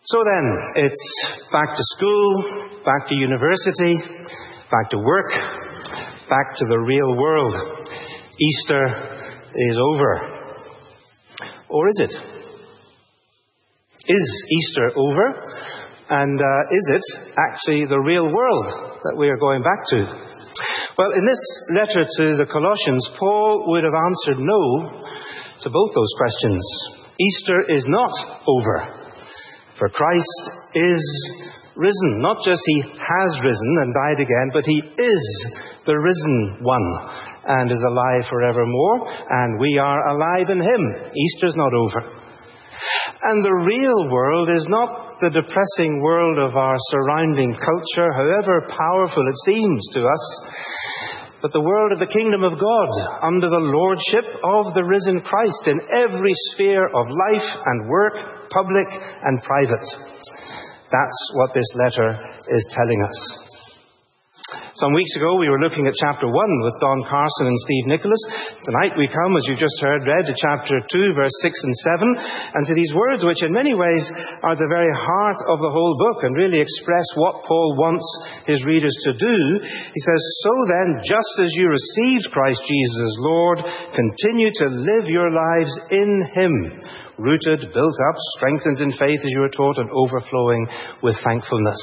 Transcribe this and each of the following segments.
So then, it's back to school, back to university, back to work, back to the real world. Easter is over. Or is it? Is Easter over? And is it actually the real world that we are going back to? Well, in this letter to the Colossians, Paul would have answered no to both those questions. Easter is not over. For Christ is risen. Not just he has risen and died again, but he is the risen one and is alive forevermore. And we are alive in him. Easter's not over. And the real world is not the depressing world of our surrounding culture, however powerful it seems to us, but the world of the kingdom of God, under the lordship of the risen Christ in every sphere of life and work, public and private. That's what this letter is telling us. Some weeks ago, we were looking at chapter 1 with Don Carson and Steve Nicholas. Tonight we come, as you just heard read, to chapter 2, verse 6 and 7, and to these words which in many ways are the very heart of the whole book and really express what Paul wants his readers to do. He says, "So then, just as you received Christ Jesus as Lord, continue to live your lives in him, rooted, built up, strengthened in faith as you were taught, and overflowing with thankfulness."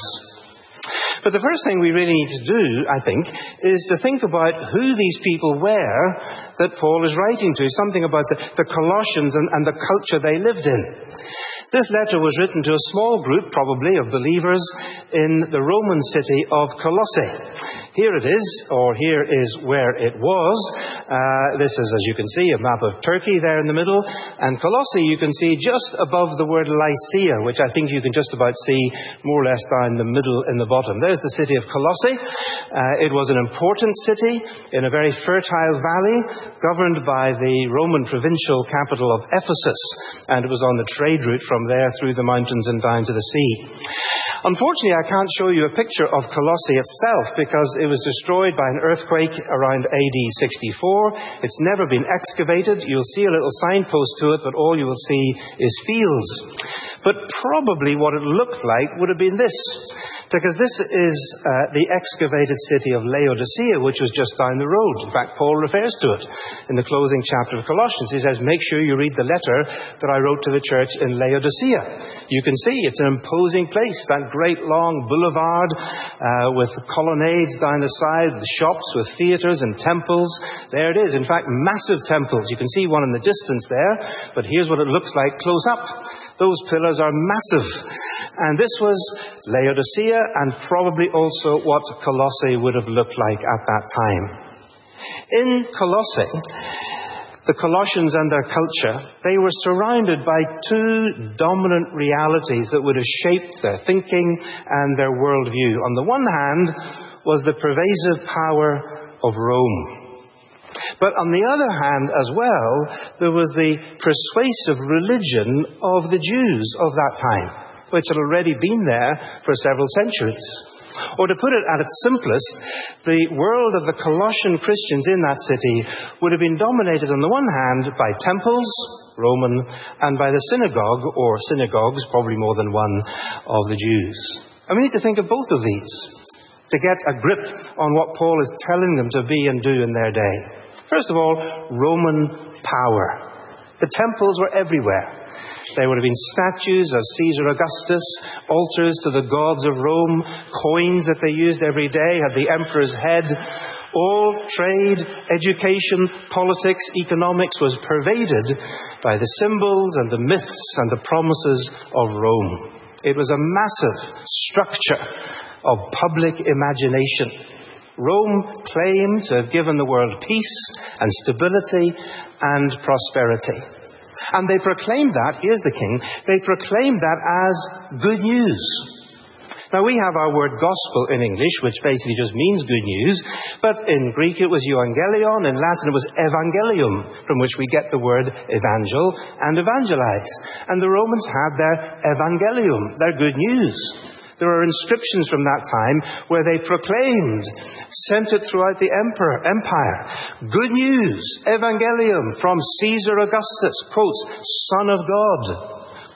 But the first thing we really need to do, I think, is to think about who these people were that Paul is writing to. Something about the Colossians and the culture they lived in. This letter was written to a small group, probably, of believers in the Roman city of Colossae. Here it is, or here is where it was. This is, as you can see, a map of Turkey there in the middle. And Colossae, you can see just above the word Lycia, which I think you can just about see more or less down the middle in the bottom. There's the city of Colossae. It was an important city in a very fertile valley, governed by the Roman provincial capital of Ephesus. And it was on the trade route from there through the mountains and down to the sea. Unfortunately, I can't show you a picture of Colossae itself because it was destroyed by an earthquake around AD 64. It's never been excavated. You'll see a little signpost to it, but all you will see is fields. But probably what it looked like would have been this, because this is the excavated city of Laodicea, which was just down the road. In fact, Paul refers to it in the closing chapter of Colossians. He says, make sure you read the letter that I wrote to the church in Laodicea. You can see it's an imposing place, that great long boulevard with colonnades down the side, the shops with theatres and temples. There it is. In fact, massive temples. You can see one in the distance there, but here's what it looks like close up. Those pillars are massive. And this was Laodicea and probably also what Colossae would have looked like at that time. In Colossae, the Colossians and their culture, they were surrounded by two dominant realities that would have shaped their thinking and their worldview. On the one hand was the pervasive power of Rome. But on the other hand as well, there was the persuasive religion of the Jews of that time, which had already been there for several centuries. Or to put it at its simplest, the world of the Colossian Christians in that city would have been dominated on the one hand by temples, Roman, and by the synagogue, or synagogues, probably more than one, of the Jews. And we need to think of both of these to get a grip on what Paul is telling them to be and do in their day. First of all, Roman power. The temples were everywhere. There would have been statues of Caesar Augustus, altars to the gods of Rome, coins that they used every day had the emperor's head. All trade, education, politics, economics was pervaded by the symbols and the myths and the promises of Rome. It was a massive structure of public imagination. Rome claimed to have given the world peace and stability and prosperity. And they proclaimed that, here's the king, they proclaimed that as good news. Now we have our word gospel in English, which basically just means good news, but in Greek it was euangelion, in Latin it was evangelium, from which we get the word evangel and evangelize. And the Romans had their evangelium, their good news. There are inscriptions from that time where they proclaimed, sent it throughout the empire. Good news, evangelium from Caesar Augustus, quotes, Son of God,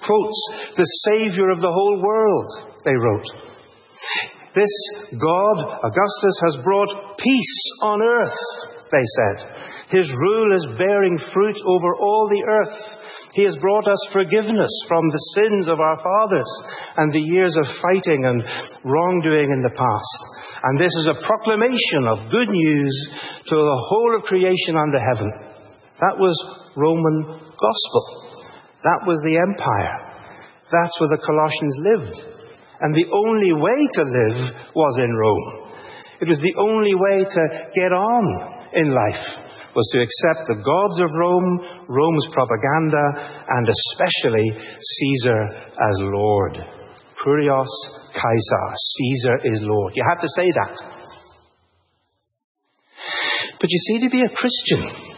quotes, the Savior of the whole world, they wrote. This God, Augustus, has brought peace on earth, they said. His rule is bearing fruit over all the earth. He has brought us forgiveness from the sins of our fathers and the years of fighting and wrongdoing in the past. And this is a proclamation of good news to the whole of creation under heaven. That was Roman gospel. That was the empire. That's where the Colossians lived. And the only way to live was in Rome. It was the only way to get on in life, was to accept the gods of Rome, Rome's propaganda, and especially Caesar as Lord. Kurios Kaiser. Caesar is Lord. You have to say that. But you see, to be a Christian,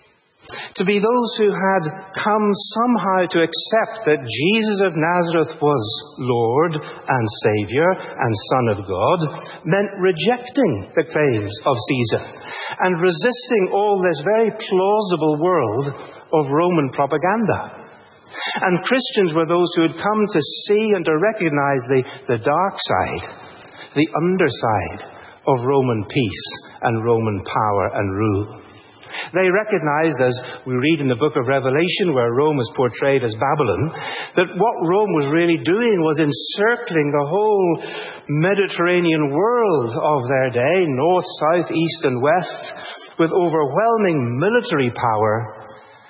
to be those who had come somehow to accept that Jesus of Nazareth was Lord and Saviour and Son of God, meant rejecting the claims of Caesar and resisting all this very plausible world of Roman propaganda. And Christians were those who had come to see and to recognize the dark side, the underside of Roman peace and Roman power and rule. They recognized, as we read in the book of Revelation, where Rome is portrayed as Babylon, that what Rome was really doing was encircling the whole Mediterranean world of their day, north, south, east and west, with overwhelming military power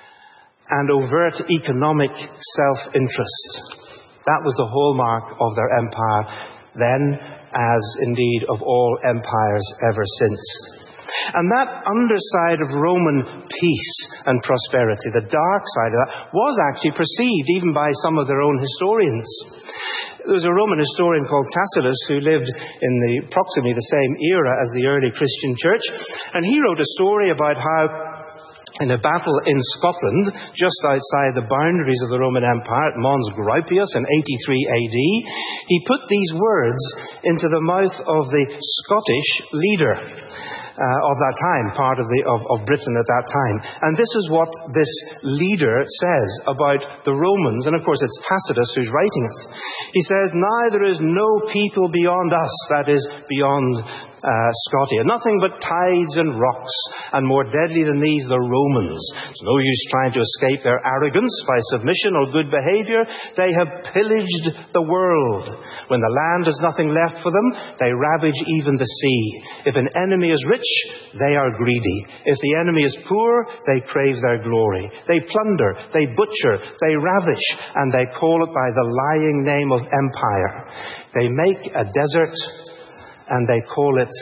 and overt economic self-interest. That was the hallmark of their empire then, as indeed of all empires ever since. And that underside of Roman peace and prosperity, the dark side of that, was actually perceived even by some of their own historians. There was a Roman historian called Tacitus who lived in approximately the same era as the early Christian church, and he wrote a story about how in a battle in Scotland, just outside the boundaries of the Roman Empire at Mons Graupius in 83 AD, he put these words into the mouth of the Scottish leader of that time, part of Britain at that time. And this is what this leader says about the Romans, and of course it's Tacitus who's writing it. He says, "Now there is no people beyond us," that is, beyond Scotia. "Nothing but tides and rocks, and more deadly than these, the Romans. It's no use trying to escape their arrogance by submission or good behavior. They have pillaged the world. When the land has nothing left for them, they ravage even the sea. If an enemy is rich, they are greedy. If the enemy is poor, they crave their glory. They plunder, they butcher, they ravish, and they call it by the lying name of empire. They make a desert, and they call it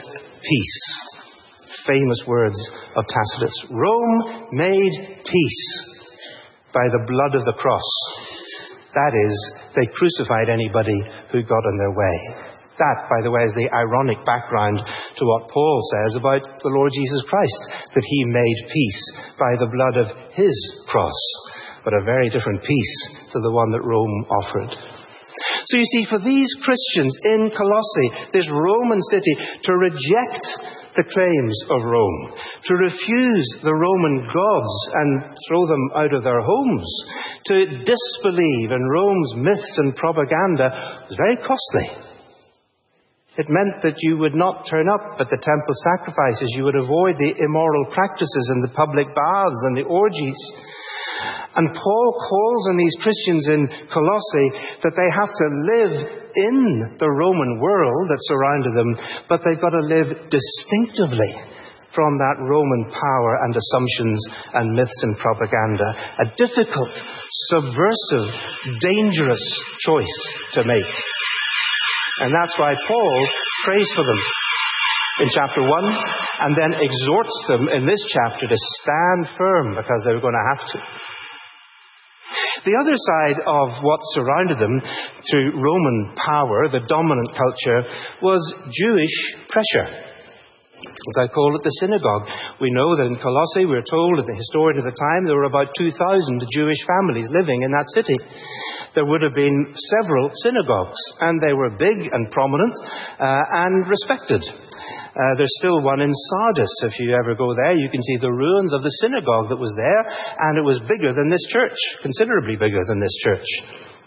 peace." Famous words of Tacitus. Rome made peace by the blood of the cross. That is, they crucified anybody who got in their way. That, by the way, is the ironic background to what Paul says about the Lord Jesus Christ, that he made peace by the blood of his cross, but a very different peace to the one that Rome offered. So you see, for these Christians in Colossae, this Roman city, to reject the claims of Rome, to refuse the Roman gods and throw them out of their homes, to disbelieve in Rome's myths and propaganda, was very costly. It meant that you would not turn up at the temple sacrifices. You would avoid the immoral practices and the public baths and the orgies. And Paul calls on these Christians in Colossae that they have to live in the Roman world that surrounded them, but they've got to live distinctively from that Roman power and assumptions and myths and propaganda. A difficult, subversive, dangerous choice to make. And that's why Paul prays for them in chapter 1 and then exhorts them in this chapter to stand firm because they were going to have to. The other side of what surrounded them through Roman power, the dominant culture, was Jewish pressure. As I call it, the synagogue. We know that in Colossae, we're told, that the historian of the time, there were about 2,000 Jewish families living in that city. There would have been several synagogues, and they were big and prominent and respected. There's still one in Sardis. If you ever go there, you can see the ruins of the synagogue that was there, and it was bigger than this church, considerably bigger than this church.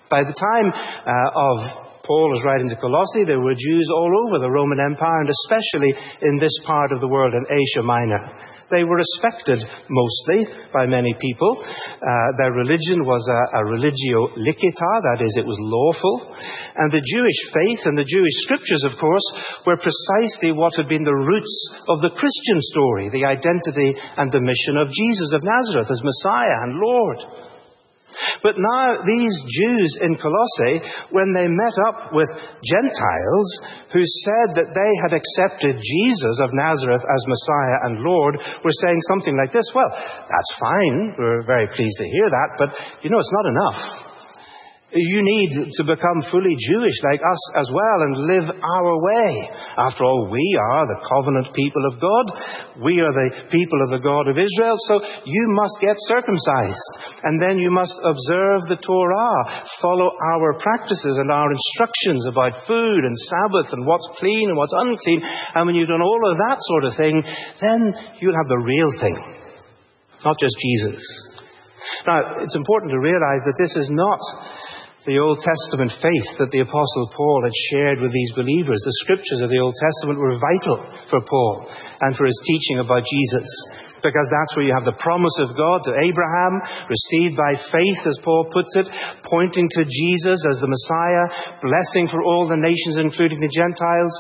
By the time of Paul was writing to Colossae, there were Jews all over the Roman Empire, and especially in this part of the world, in Asia Minor. They were respected mostly by many people. Their religion was a religio licita, that is, it was lawful. And the Jewish faith and the Jewish scriptures, of course, were precisely what had been the roots of the Christian story, the identity and the mission of Jesus of Nazareth as Messiah and Lord. But now these Jews in Colossae, when they met up with Gentiles who said that they had accepted Jesus of Nazareth as Messiah and Lord, were saying something like this: well, that's fine, we're very pleased to hear that, but it's not enough. You need to become fully Jewish like us as well and live our way. After all, we are the covenant people of God. We are the people of the God of Israel. So you must get circumcised. And then you must observe the Torah, follow our practices and our instructions about food and Sabbath and what's clean and what's unclean. And when you've done all of that sort of thing, then you'll have the real thing, not just Jesus. Now, it's important to realize that this is not the Old Testament faith that the Apostle Paul had shared with these believers. The scriptures of the Old Testament were vital for Paul and for his teaching about Jesus, because that's where you have the promise of God to Abraham, received by faith, as Paul puts it, pointing to Jesus as the Messiah, blessing for all the nations, including the Gentiles.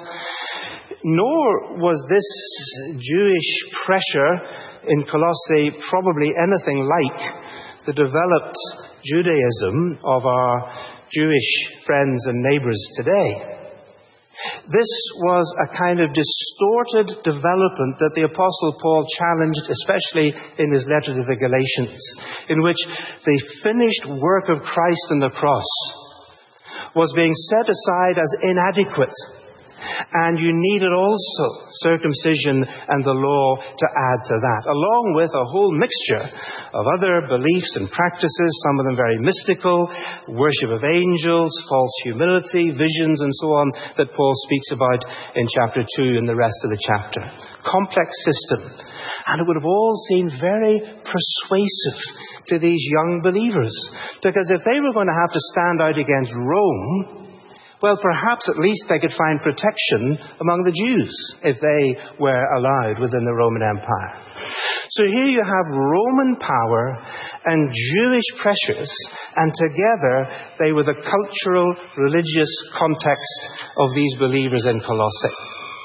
Nor was this Jewish pressure in Colossae probably anything like the developed Judaism of our Jewish friends and neighbors today. This was a kind of distorted development that the Apostle Paul challenged, especially in his letter to the Galatians, in which the finished work of Christ on the cross was being set aside as inadequate. And you needed also circumcision and the law to add to that, along with a whole mixture of other beliefs and practices, some of them very mystical, worship of angels, false humility, visions, and so on, that Paul speaks about in chapter 2 and the rest of the chapter. Complex system. And it would have all seemed very persuasive to these young believers, because if they were going to have to stand out against Rome, well, perhaps at least they could find protection among the Jews if they were allowed within the Roman Empire. So here you have Roman power and Jewish pressures, and together they were the cultural, religious context of these believers in Colossae.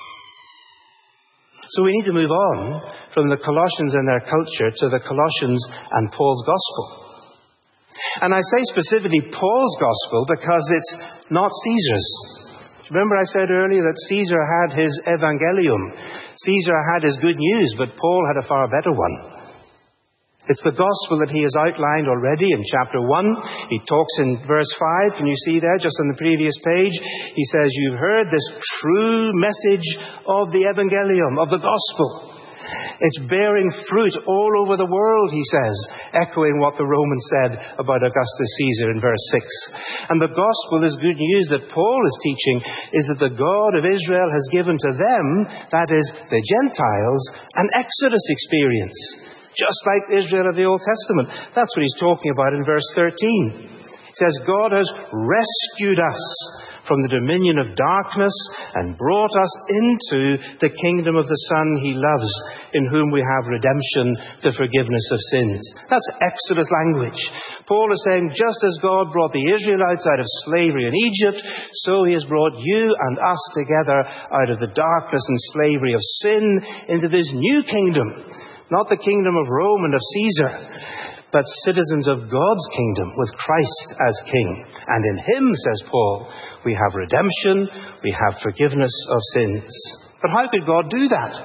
So we need to move on from the Colossians and their culture to the Colossians and Paul's gospel. And I say specifically Paul's gospel because it's not Caesar's. Remember I said earlier that Caesar had his evangelium. Caesar had his good news, but Paul had a far better one. It's the gospel that he has outlined already in chapter 1. He talks in verse 5. Can you see there, just on the previous page? He says, you've heard this true message of the evangelium, of the gospel. It's bearing fruit all over the world, he says, echoing what the Romans said about Augustus Caesar in verse 6. And the gospel, this good news that Paul is teaching, is that the God of Israel has given to them, that is, the Gentiles, an Exodus experience, just like Israel of the Old Testament. That's what he's talking about in verse 13. He says, God has rescued us from the dominion of darkness and brought us into the kingdom of the Son he loves, in whom we have redemption, the forgiveness of sins. That's Exodus language. Paul is saying, just as God brought the Israelites out of slavery in Egypt, so he has brought you and us together out of the darkness and slavery of sin into this new kingdom. Not the kingdom of Rome and of Caesar, but citizens of God's kingdom with Christ as king. And in him, says Paul, we have redemption, we have forgiveness of sins. But how could God do that?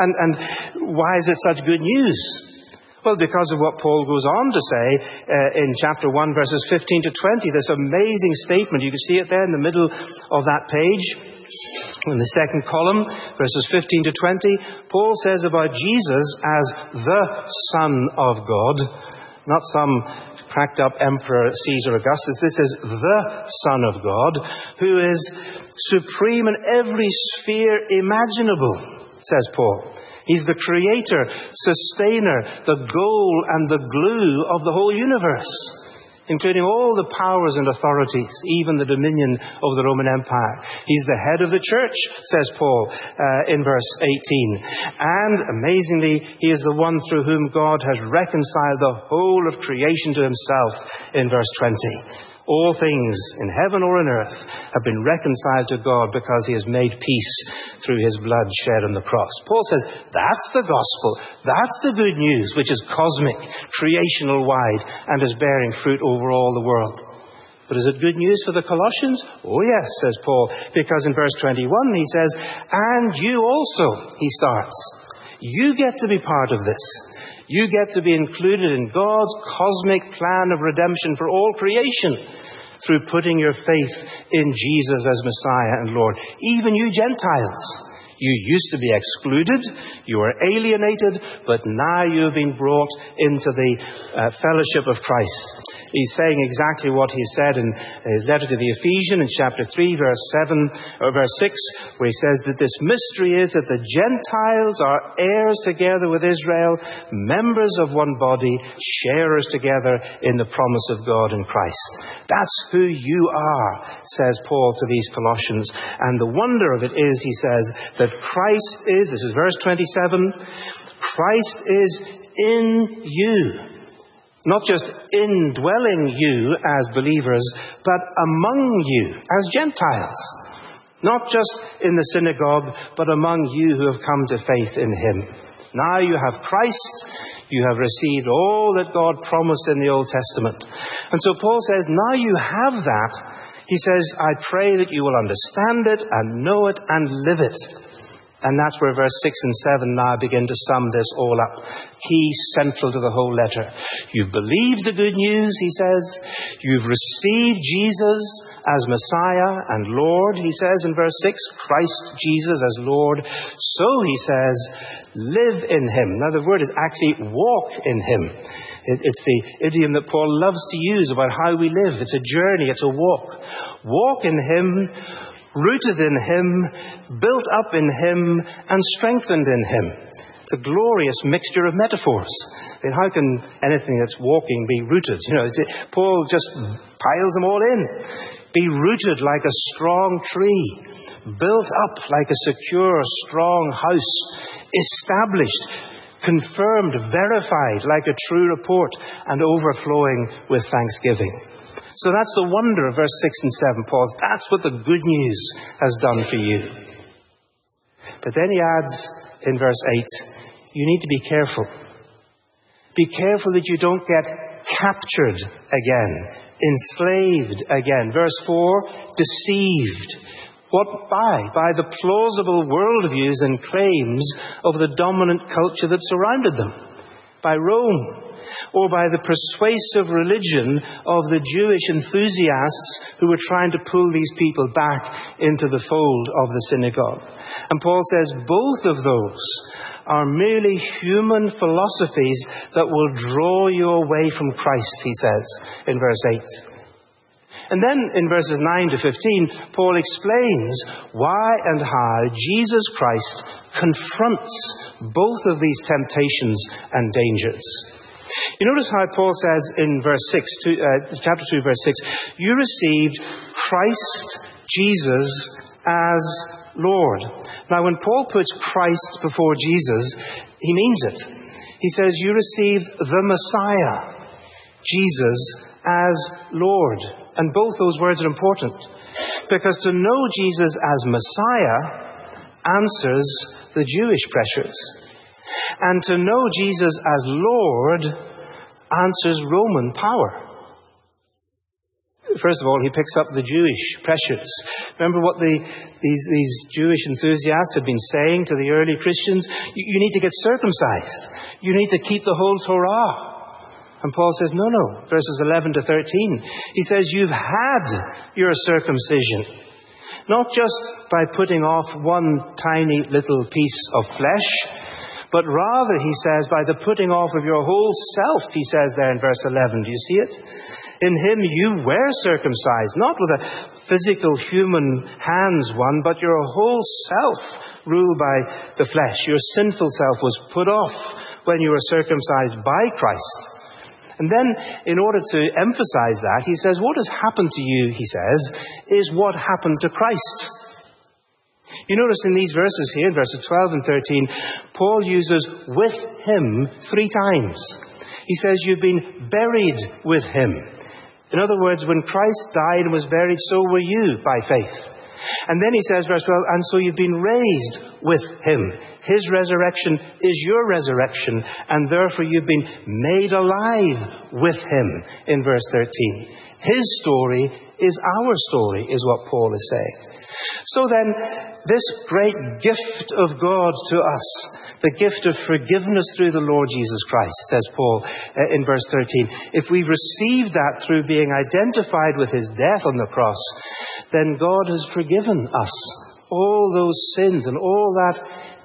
And why is it such good news? Well, because of what Paul goes on to say in chapter 1, verses 15 to 20, this amazing statement. You can see it there in the middle of that page. In the second column, verses 15 to 20, Paul says about Jesus as the Son of God, not some cracked up Emperor Caesar Augustus. This is the Son of God, who is supreme in every sphere imaginable, says Paul. He's the creator, sustainer, the goal and the glue of the whole universe. including all the powers and authorities, even the dominion of the Roman Empire. He's the head of the church, says Paul in verse 18. And amazingly, he is the one through whom God has reconciled the whole of creation to himself in verse 20. All things in heaven or on earth have been reconciled to God because he has made peace through his blood shed on the cross. Paul says that's the gospel. That's the good news, which is cosmic, creational wide, and is bearing fruit over all the world. But is it good news for the Colossians? Oh yes, says Paul, because in verse 21 he says, and you also, he starts. You get to be part of this. You get to be included in God's cosmic plan of redemption for all creation through putting your faith in Jesus as Messiah and Lord. Even you Gentiles. You used to be excluded, you were alienated, but now you have been brought into the fellowship of Christ. He's saying exactly what he said in his letter to the Ephesians in chapter 3, verse 6, where he says that this mystery is that the Gentiles are heirs together with Israel, members of one body, sharers together in the promise of God in Christ. That's who you are, says Paul to these Colossians. And the wonder of it is, he says, that Christ is, this is verse 27, Christ is in you. Not just indwelling you as believers, but among you as Gentiles. Not just in the synagogue, but among you who have come to faith in him. Now you have Christ. You have received all that God promised in the Old Testament. And so Paul says, now you have that. He says, I pray that you will understand it and know it and live it. And that's where verse 6 and 7 now begin to sum this all up. Key central to the whole letter. You've believed the good news, he says. You've received Jesus as Messiah and Lord, he says in verse 6. Christ Jesus as Lord. So, he says, live in him. Now, the word is actually walk in him. It's the idiom that Paul loves to use about how we live. It's a journey, it's a walk. Walk in him, rooted in him, built up in him, and strengthened in him. It's a glorious mixture of metaphors. I mean, how can anything that's walking be rooted? Paul just piles them all in. Be rooted like a strong tree, built up like a secure, strong house, established, confirmed, verified like a true report, and overflowing with thanksgiving. So that's the wonder of verse 6 and 7, Paul. That's what the good news has done for you. But then he adds in verse 8, you need to be careful. Be careful that you don't get captured again, enslaved again. Verse 4, deceived. What by? By the plausible worldviews and claims of the dominant culture that surrounded them. By Rome. Or by the persuasive religion of the Jewish enthusiasts who were trying to pull these people back into the fold of the synagogue. And Paul says both of those are merely human philosophies that will draw you away from Christ, he says in verse 8. And then in verses 9 to 15, Paul explains why and how Jesus Christ confronts both of these temptations and dangers. You notice how Paul says in verse 6, chapter 2, verse 6, you received Christ Jesus as Lord. Now, when Paul puts Christ before Jesus, he means it. He says, you received the Messiah, Jesus, as Lord. And both those words are important. Because to know Jesus as Messiah answers the Jewish pressures. And to know Jesus as Lord answers Roman power. First of all, he picks up the Jewish pressures. Remember what these Jewish enthusiasts had been saying to the early Christians? You need to get circumcised. You need to keep the whole Torah. And Paul says, no. Verses 11 to 13. He says, you've had your circumcision. Not just by putting off one tiny little piece of flesh, but rather, he says, by the putting off of your whole self, he says there in verse 11. Do you see it? In him you were circumcised, not with a physical human hands one, but your whole self ruled by the flesh. Your sinful self was put off when you were circumcised by Christ. And then, in order to emphasize that, he says, what has happened to you, he says, is what happened to Christ. You notice in these verses here, in verses 12 and 13, Paul uses with him 3 times. He says, you've been buried with him. In other words, when Christ died and was buried, so were you by faith. And then he says, verse 12, and so you've been raised with him. His resurrection is your resurrection, and therefore you've been made alive with him, in verse 13. His story is our story, is what Paul is saying. So then, this great gift of God to us, the gift of forgiveness through the Lord Jesus Christ, says Paul in verse 13. If we've received that through being identified with his death on the cross, then God has forgiven us all those sins and all that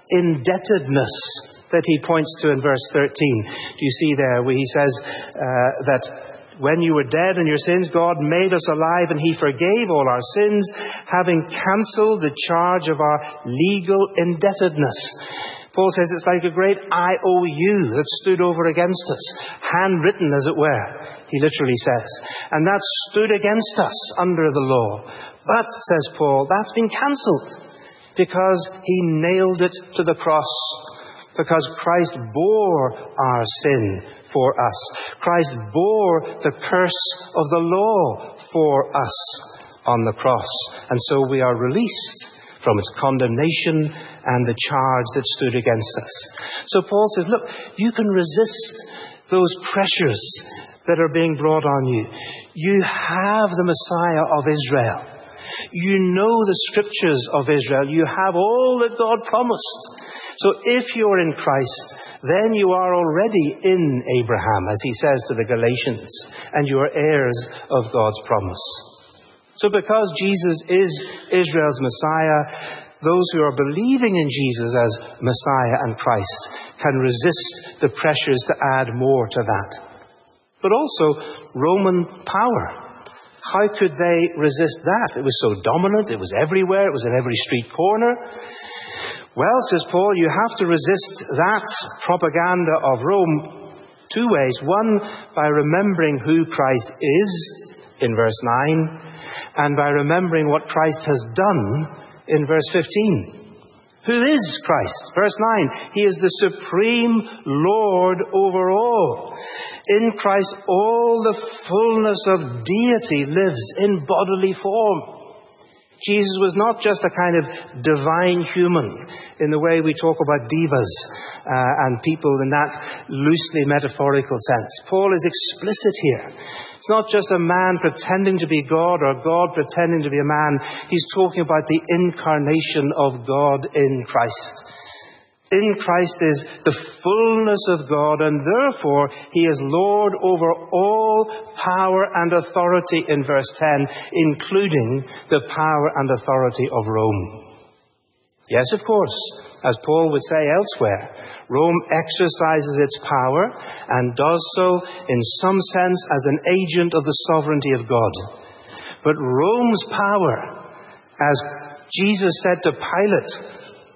indebtedness that he points to in verse 13. Do you see there where he says that when you were dead in your sins, God made us alive and he forgave all our sins, having cancelled the charge of our legal indebtedness. Paul says it's like a great IOU that stood over against us, handwritten as it were, he literally says. And that stood against us under the law. But, says Paul, that's been cancelled because he nailed it to the cross. Because Christ bore our sin for us. Christ bore the curse of the law for us on the cross. And so we are released from its condemnation and the charge that stood against us. So Paul says, look, you can resist those pressures that are being brought on you. You have the Messiah of Israel. You know the scriptures of Israel. You have all that God promised. So if you're in Christ, then you are already in Abraham, as he says to the Galatians, and you are heirs of God's promise. So because Jesus is Israel's Messiah, those who are believing in Jesus as Messiah and Christ can resist the pressures to add more to that. But also Roman power. How could they resist that? It was so dominant, it was everywhere, it was in every street corner. Well, says Paul, you have to resist that propaganda of Rome 2 ways. One, by remembering who Christ is, in verse 9, and by remembering what Christ has done, in verse 15. Who is Christ? Verse 9, he is the supreme Lord over all. In Christ, all the fullness of deity lives in bodily form. Jesus was not just a kind of divine human in the way we talk about divas and people in that loosely metaphorical sense. Paul is explicit here. It's not just a man pretending to be God or God pretending to be a man. He's talking about the incarnation of God in Christ. In Christ is the fullness of God, and therefore he is Lord over all power and authority in verse 10, including the power and authority of Rome. Yes, of course, as Paul would say elsewhere, Rome exercises its power and does so in some sense as an agent of the sovereignty of God. But Rome's power, as Jesus said to Pilate,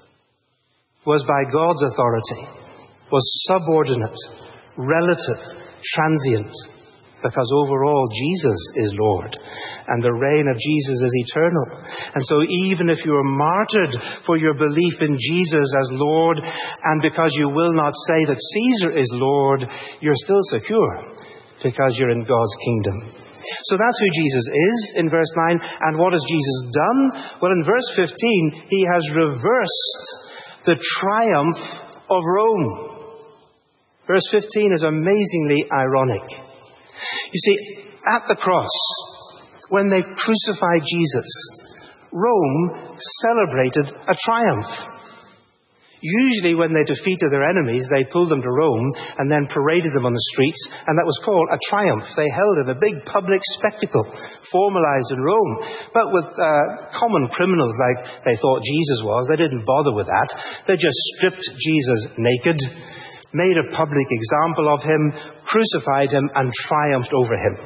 was by God's authority, was subordinate, relative, transient, because overall Jesus is Lord, and the reign of Jesus is eternal. And so even if you are martyred for your belief in Jesus as Lord, and because you will not say that Caesar is Lord, you're still secure, because you're in God's kingdom. So that's who Jesus is in verse 9. And what has Jesus done? Well, in verse 15, he has reversed the triumph of Rome. Verse 15 is amazingly ironic. You see, at the cross, when they crucified Jesus, Rome celebrated a triumph. Usually when they defeated their enemies, they pulled them to Rome and then paraded them on the streets, and that was called a triumph. They held it, a big public spectacle, formalized in Rome. But with common criminals like they thought Jesus was, they didn't bother with that. They just stripped Jesus naked, made a public example of him, crucified him, and triumphed over him.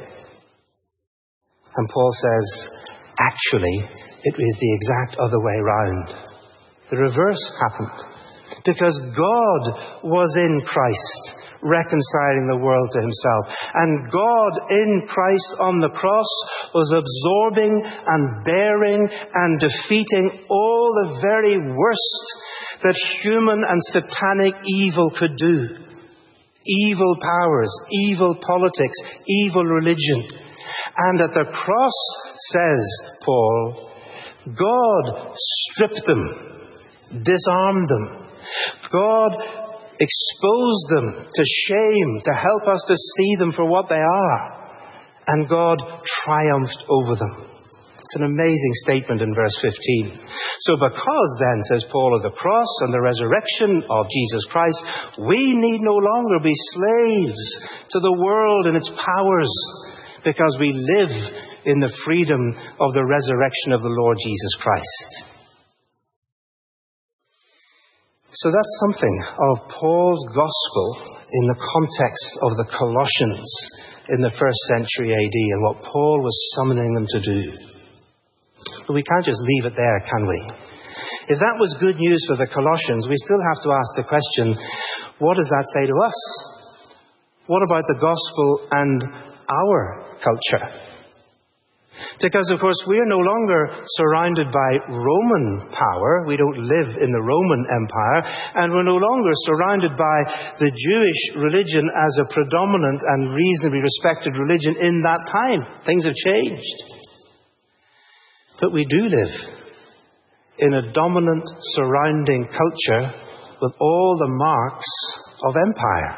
And Paul says, actually, it is the exact other way round. The reverse happened. Because God was in Christ, reconciling the world to himself. And God in Christ on the cross was absorbing and bearing and defeating all the very worst that human and satanic evil could do. Evil powers, evil politics, evil religion. And at the cross, says Paul, God stripped them, disarmed them. God exposed them to shame, to help us to see them for what they are. And God triumphed over them. It's an amazing statement in verse 15. So because then, says Paul, of the cross and the resurrection of Jesus Christ, we need no longer be slaves to the world and its powers, because we live in the freedom of the resurrection of the Lord Jesus Christ. So that's something of Paul's gospel in the context of the Colossians in the first century AD and what Paul was summoning them to do. But we can't just leave it there, can we? If that was good news for the Colossians, we still have to ask the question, what does that say to us? What about the gospel and our culture? Because, of course, we are no longer surrounded by Roman power. We don't live in the Roman Empire. And we're no longer surrounded by the Jewish religion as a predominant and reasonably respected religion in that time. Things have changed. But we do live in a dominant surrounding culture with all the marks of empire.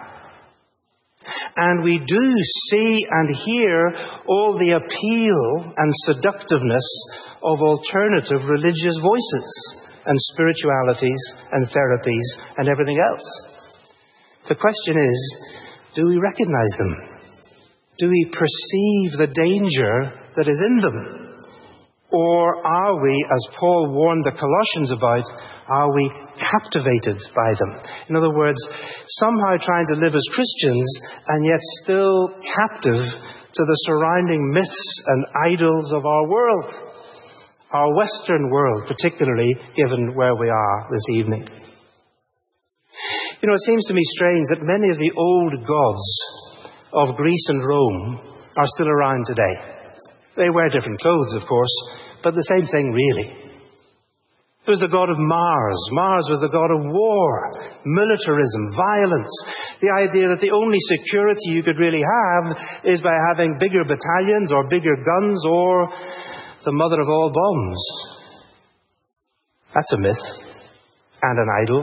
And we do see and hear all the appeal and seductiveness of alternative religious voices and spiritualities and therapies and everything else. The question is, do we recognize them? Do we perceive the danger that is in them? Or are we, as Paul warned the Colossians about, are we captivated by them? In other words, somehow trying to live as Christians and yet still captive to the surrounding myths and idols of our world. Our Western world, particularly, given where we are this evening. You know, it seems to me strange that many of the old gods of Greece and Rome are still around today. They wear different clothes, of course, but the same thing, really. There was the god of Mars. Mars was the god of war, militarism, violence. The idea that the only security you could really have is by having bigger battalions or bigger guns or the mother of all bombs. That's a myth and an idol.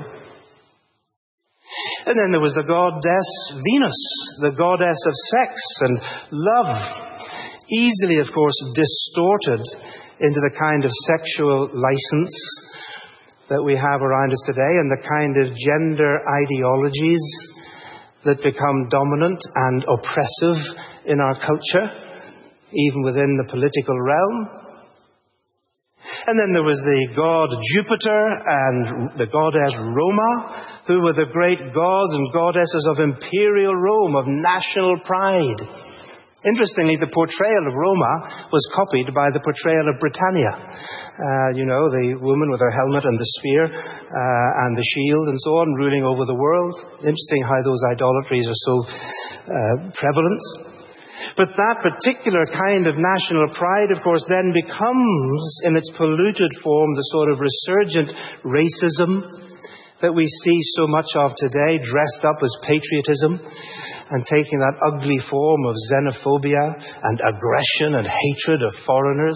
And then there was the goddess Venus, the goddess of sex and love. Easily, of course, distorted into the kind of sexual license that we have around us today and the kind of gender ideologies that become dominant and oppressive in our culture, even within the political realm. And then there was the god Jupiter and the goddess Roma, who were the great gods and goddesses of imperial Rome, of national pride. Interestingly, the portrayal of Roma was copied by the portrayal of Britannia. The woman with her helmet and the spear and the shield and so on, ruling over the world. Interesting how those idolatries are so prevalent. But that particular kind of national pride, of course, then becomes, in its polluted form, the sort of resurgent racism that we see so much of today, dressed up as patriotism, and taking that ugly form of xenophobia and aggression and hatred of foreigners.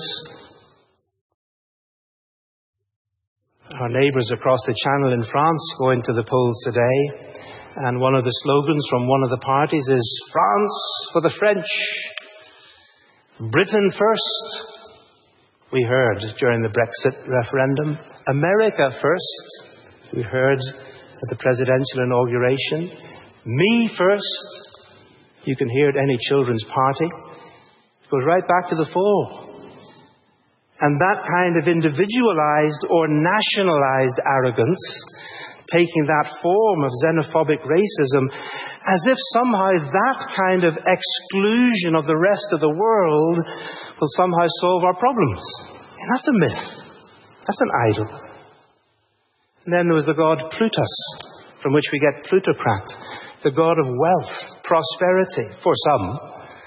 Our neighbours across the channel in France go into the polls today, and one of the slogans from one of the parties is, France for the French, Britain first. We heard during the Brexit referendum. America first. We heard at the presidential inauguration. Me first. You can hear at any children's party. It goes right back to the fall. And that kind of individualized or nationalized arrogance, taking that form of xenophobic racism, as if somehow that kind of exclusion of the rest of the world will somehow solve our problems. And that's a myth. That's an idol. And then there was the god Plutus, from which we get plutocrat. the god of wealth, prosperity for some,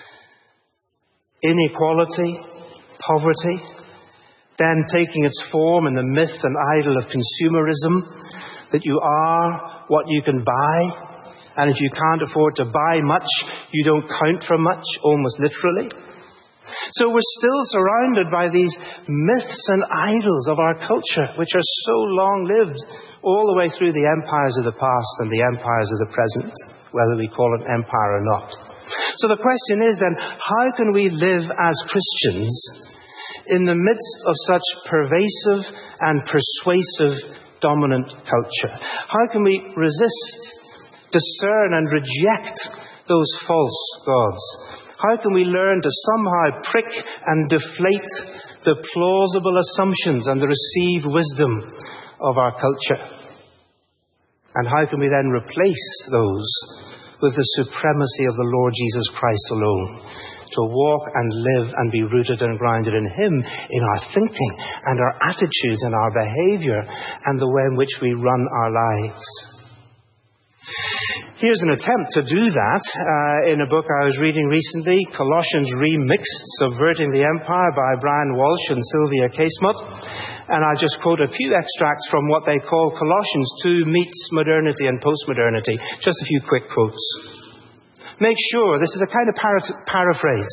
inequality, poverty, then taking its form in the myth and idol of consumerism, that you are what you can buy, and if you can't afford to buy much, you don't count for much, almost literally. So we're still surrounded by these myths and idols of our culture, which are so long-lived, all the way through the empires of the past and the empires of the present, whether we call it empire or not. So the question is then, how can we live as Christians in the midst of such pervasive and persuasive dominant culture? How can we resist, discern and reject those false gods? How can we learn to somehow prick and deflate the plausible assumptions and the received wisdom of our culture? And how can we then replace those with the supremacy of the Lord Jesus Christ alone, to walk and live and be rooted and grounded in Him, in our thinking and our attitudes and our behavior and the way in which we run our lives? Here's an attempt to do that in a book I was reading recently, Colossians Remixed, Subverting the Empire by Brian Walsh and Sylvia Casement. And I'll just quote a few extracts from what they call Colossians 2 Meets Modernity and Postmodernity. Just a few quick quotes. Make sure, this is a kind of paraphrase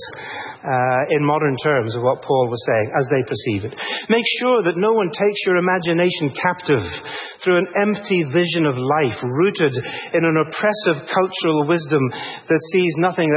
in modern terms of what Paul was saying as they perceive it. Make sure that no one takes your imagination captive through an empty vision of life rooted in an oppressive cultural wisdom that sees nothing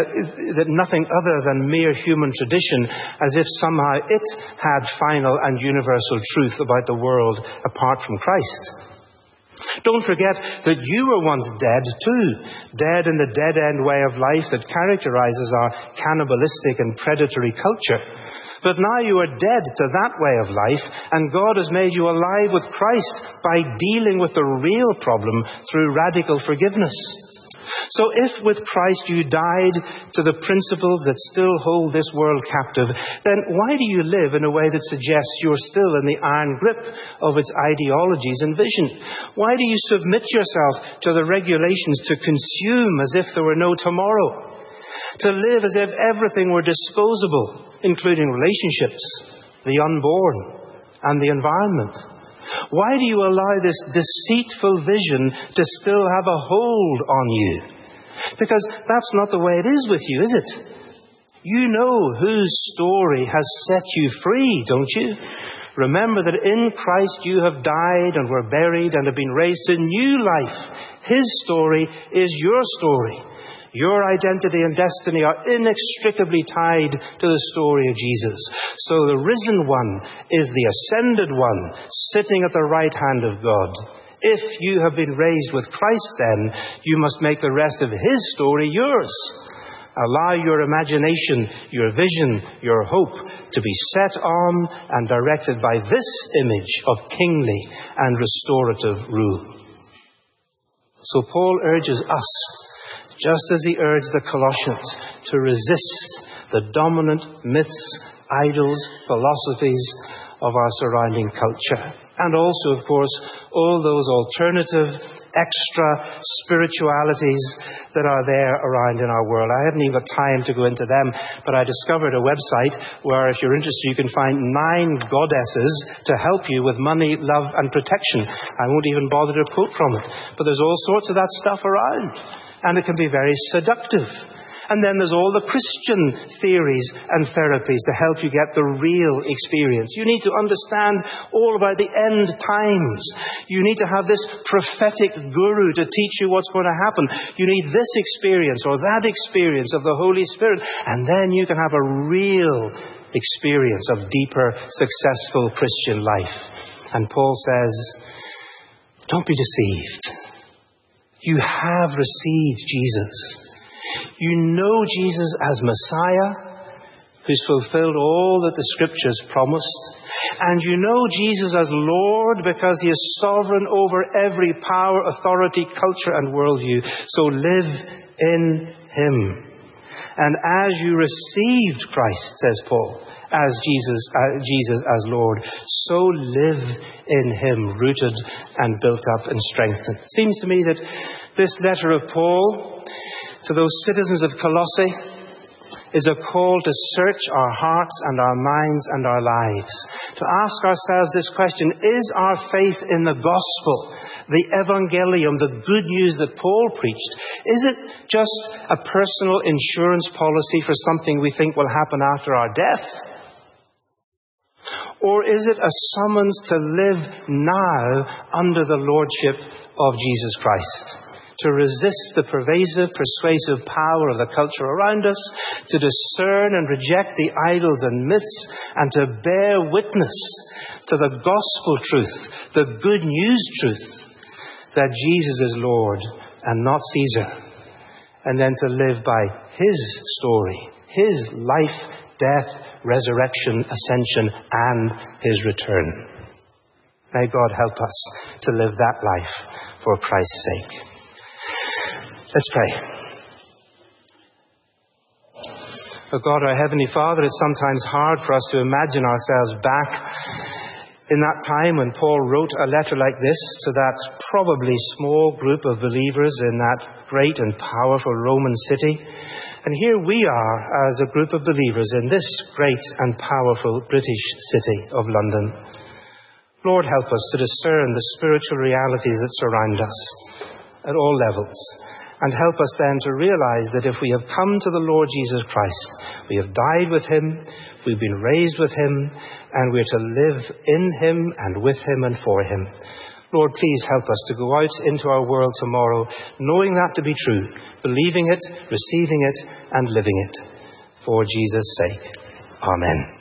other than mere human tradition, as if somehow it had final and universal truth about the world apart from Christ. Don't forget that you were once dead too, dead in the dead-end way of life that characterizes our cannibalistic and predatory culture. But now you are dead to that way of life, and God has made you alive with Christ by dealing with the real problem through radical forgiveness. So if with Christ you died to the principles that still hold this world captive, then why do you live in a way that suggests you're still in the iron grip of its ideologies and vision? Why do you submit yourself to the regulations to consume as if there were no tomorrow? To live as if everything were disposable, including relationships, the unborn, and the environment? Why do you allow this deceitful vision to still have a hold on you? Because that's not the way it is with you, is it? You know whose story has set you free, don't you? Remember that in Christ you have died and were buried and have been raised to new life. His story is your story. Your identity and destiny are inextricably tied to the story of Jesus. So the risen one is the ascended one, sitting at the right hand of God. If you have been raised with Christ, then you must make the rest of His story yours. Allow your imagination, your vision, your hope to be set on and directed by this image of kingly and restorative rule. So Paul urges us, just as he urged the Colossians, to resist the dominant myths, idols, philosophies of our surrounding culture. And also, of course, all those alternative, extra spiritualities that are there around in our world. I haven't even got time to go into them, but I discovered a website where, if you're interested, you can find 9 goddesses to help you with money, love, and protection. I won't even bother to quote from it. But there's all sorts of that stuff around. And it can be very seductive. And then there's all the Christian theories and therapies to help you get the real experience. You need to understand all about the end times. You need to have this prophetic guru to teach you what's going to happen. You need this experience or that experience of the Holy Spirit. And then you can have a real experience of deeper, successful Christian life. And Paul says, don't be deceived. You have received Jesus. You know Jesus as Messiah, who's fulfilled all that the Scriptures promised. And you know Jesus as Lord because He is sovereign over every power, authority, culture, and worldview. So live in Him. And as you received Christ, says Paul, as Jesus as Lord, so live in him, rooted and built up and strengthened. It seems to me that this letter of Paul to those citizens of Colossae is a call to search our hearts and our minds and our lives, to ask ourselves this question: is our faith in the gospel, the evangelium, the good news that Paul preached, is it just a personal insurance policy for something we think will happen after our death? Or is it a summons to live now under the lordship of Jesus Christ? To resist the pervasive, persuasive power of the culture around us, to discern and reject the idols and myths, and to bear witness to the gospel truth, the good news truth, that Jesus is Lord and not Caesar, and then to live by his story, his life, death, resurrection, ascension, and his return. May God help us to live that life for Christ's sake. Let's pray. Oh God, our Heavenly Father, it's sometimes hard for us to imagine ourselves back in that time when Paul wrote a letter like this to that probably small group of believers in that great and powerful Roman city. And here we are as a group of believers in this great and powerful British city of London. Lord, help us to discern the spiritual realities that surround us at all levels. And help us then to realize that if we have come to the Lord Jesus Christ, we have died with him, we've been raised with him, and we're to live in him and with him and for him. Lord, please help us to go out into our world tomorrow, knowing that to be true, believing it, receiving it, and living it. For Jesus' sake. Amen.